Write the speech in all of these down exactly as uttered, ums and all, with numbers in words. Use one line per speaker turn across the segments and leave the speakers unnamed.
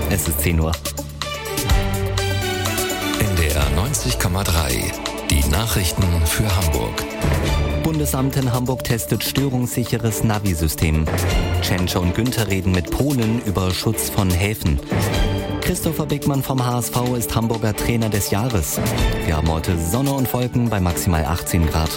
Es ist zehn Uhr.
N D R neunzig Komma drei. Die Nachrichten für Hamburg.
Bundesamt in Hamburg testet störungssicheres Navi-System. Tschentscher und Günther reden mit Polen über Schutz von Häfen. Christopher Bickmann vom H S V ist Hamburger Trainer des Jahres. Wir haben heute Sonne und Wolken bei maximal achtzehn Grad.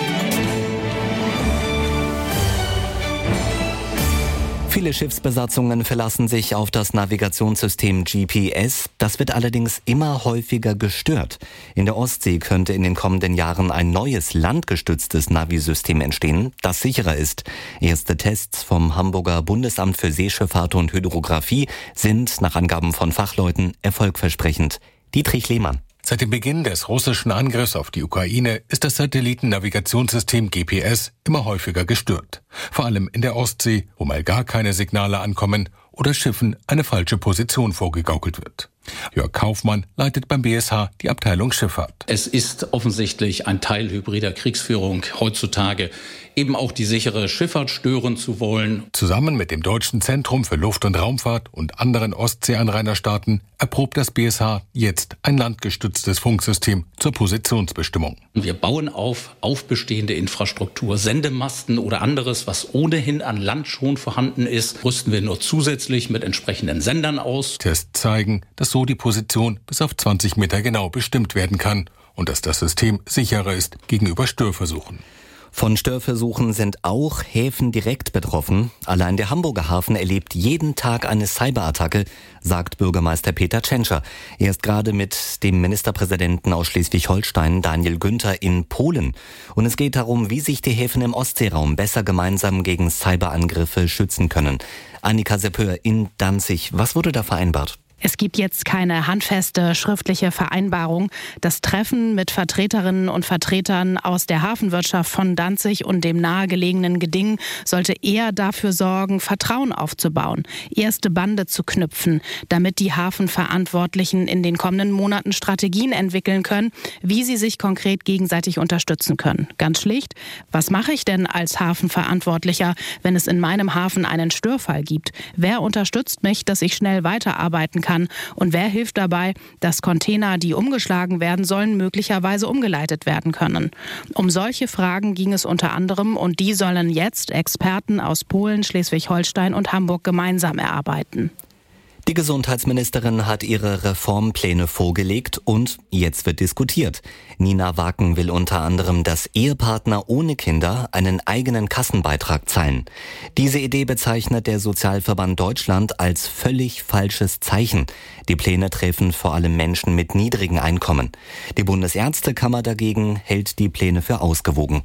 Viele Schiffsbesatzungen verlassen sich auf das Navigationssystem G P S. Das wird allerdings immer häufiger gestört. In der Ostsee könnte in den kommenden Jahren ein neues landgestütztes Navi-System entstehen, das sicherer ist. Erste Tests vom Hamburger Bundesamt für Seeschifffahrt und Hydrographie sind nach Angaben von Fachleuten erfolgversprechend. Dietrich Lehmann.
Seit dem Beginn des russischen Angriffs auf die Ukraine ist das Satellitennavigationssystem G P S immer häufiger gestört. Vor allem in der Ostsee, wo mal gar keine Signale ankommen oder Schiffen eine falsche Position vorgegaukelt wird. Jörg Kaufmann leitet beim B S H die Abteilung Schifffahrt.
Es ist offensichtlich ein Teil hybrider Kriegsführung heutzutage, eben auch die sichere Schifffahrt stören zu wollen.
Zusammen mit dem Deutschen Zentrum für Luft- und Raumfahrt und anderen Ostseeanrainerstaaten erprobt das B S H jetzt ein landgestütztes Funksystem zur Positionsbestimmung.
Wir bauen auf auf bestehende Infrastruktur, Sendemasten oder anderes, was ohnehin an Land schon vorhanden ist, rüsten wir nur zusätzlich mit entsprechenden Sendern aus.
Tests zeigen, dass so die Position bis auf zwanzig Meter genau bestimmt werden kann und dass das System sicherer ist gegenüber Störversuchen.
Von Störversuchen sind auch Häfen direkt betroffen. Allein der Hamburger Hafen erlebt jeden Tag eine Cyberattacke, sagt Bürgermeister Peter Tschentscher. Er ist gerade mit dem Ministerpräsidenten aus Schleswig-Holstein, Daniel Günther, in Polen. Und es geht darum, wie sich die Häfen im Ostseeraum besser gemeinsam gegen Cyberangriffe schützen können. Annika Seppör in Danzig. Was wurde da vereinbart?
Es gibt jetzt keine handfeste schriftliche Vereinbarung. Das Treffen mit Vertreterinnen und Vertretern aus der Hafenwirtschaft von Danzig und dem nahegelegenen Geding sollte eher dafür sorgen, Vertrauen aufzubauen, erste Bande zu knüpfen, damit die Hafenverantwortlichen in den kommenden Monaten Strategien entwickeln können, wie sie sich konkret gegenseitig unterstützen können. Ganz schlicht, was mache ich denn als Hafenverantwortlicher, wenn es in meinem Hafen einen Störfall gibt? Wer unterstützt mich, dass ich schnell weiterarbeiten kann? Kann. Und wer hilft dabei, dass Container, die umgeschlagen werden sollen, möglicherweise umgeleitet werden können? Um solche Fragen ging es unter anderem und die sollen jetzt Experten aus Polen, Schleswig-Holstein und Hamburg gemeinsam erarbeiten.
Die Gesundheitsministerin hat ihre Reformpläne vorgelegt und jetzt wird diskutiert. Nina Waken will unter anderem, dass Ehepartner ohne Kinder einen eigenen Kassenbeitrag zahlen. Diese Idee bezeichnet der Sozialverband Deutschland als völlig falsches Zeichen. Die Pläne treffen vor allem Menschen mit niedrigen Einkommen. Die Bundesärztekammer dagegen hält die Pläne für ausgewogen.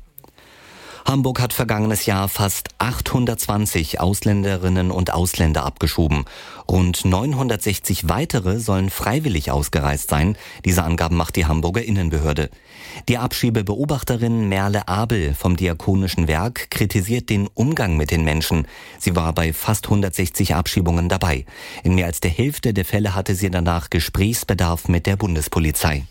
Hamburg hat vergangenes Jahr fast achthundertzwanzig Ausländerinnen und Ausländer abgeschoben. Rund neunhundertsechzig weitere sollen freiwillig ausgereist sein. Diese Angaben macht die Hamburger Innenbehörde. Die Abschiebebeobachterin Merle Abel vom Diakonischen Werk kritisiert den Umgang mit den Menschen. Sie war bei fast hundertsechzig Abschiebungen dabei. In mehr als der Hälfte der Fälle hatte sie danach Gesprächsbedarf mit der Bundespolizei.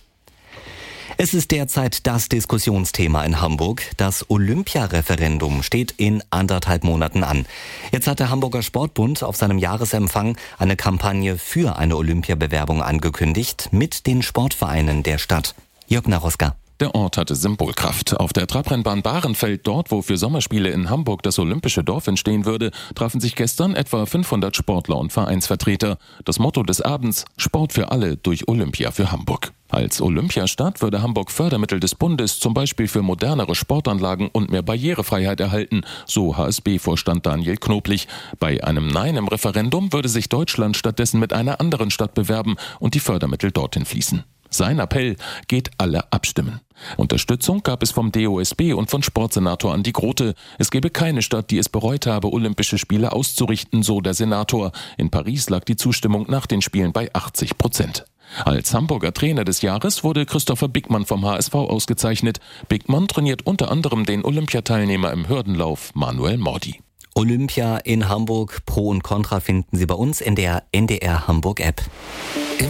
Es ist derzeit das Diskussionsthema in Hamburg. Das Olympia-Referendum steht in anderthalb Monaten an. Jetzt hat der Hamburger Sportbund auf seinem Jahresempfang eine Kampagne für eine Olympiabewerbung angekündigt mit den Sportvereinen der Stadt. Jörg Naroska.
Der Ort hatte Symbolkraft. Auf der Trabrennbahn Bahrenfeld, dort wo für Sommerspiele in Hamburg das Olympische Dorf entstehen würde, trafen sich gestern etwa fünfhundert Sportler und Vereinsvertreter. Das Motto des Abends: Sport für alle durch Olympia für Hamburg. Als Olympiastadt würde Hamburg Fördermittel des Bundes zum Beispiel für modernere Sportanlagen und mehr Barrierefreiheit erhalten, so H S B-Vorstand Daniel Knoblich. Bei einem Nein im Referendum würde sich Deutschland stattdessen mit einer anderen Stadt bewerben und die Fördermittel dorthin fließen. Sein Appell: geht alle abstimmen. Unterstützung gab es vom D O S B und von Sportsenator Andi Grote. Es gebe keine Stadt, die es bereut habe, Olympische Spiele auszurichten, so der Senator. In Paris lag die Zustimmung nach den Spielen bei achtzig Prozent. Als Hamburger Trainer des Jahres wurde Christopher Bickmann vom H S V ausgezeichnet. Bickmann trainiert unter anderem den Olympiateilnehmer im Hürdenlauf Manuel Mordi.
Olympia in Hamburg, Pro und Contra finden Sie bei uns in der N D R Hamburg App.